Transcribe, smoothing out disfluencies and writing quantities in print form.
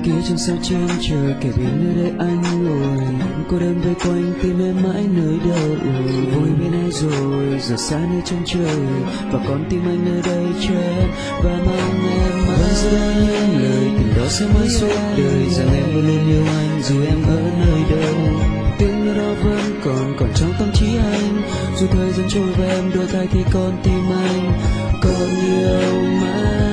Kia trong sao trên trời kẻ biển nơi đây anh ngồi cô đơn vây quanh tim em mãi nơi đâu vui bên ai rồi giờ xa nơi chân trời và con tim anh nơi đây chờ em và mong em mãi vẫn giữ những lời tình đó sẽ mãi suốt đời rằng em vẫn luôn yêu anh dù em ở nơi đâu tiếng nơi đó vẫn còn trong tâm trí anh dù thời gian trôi và em đổi thay thì con tim anh còn yêu mãi.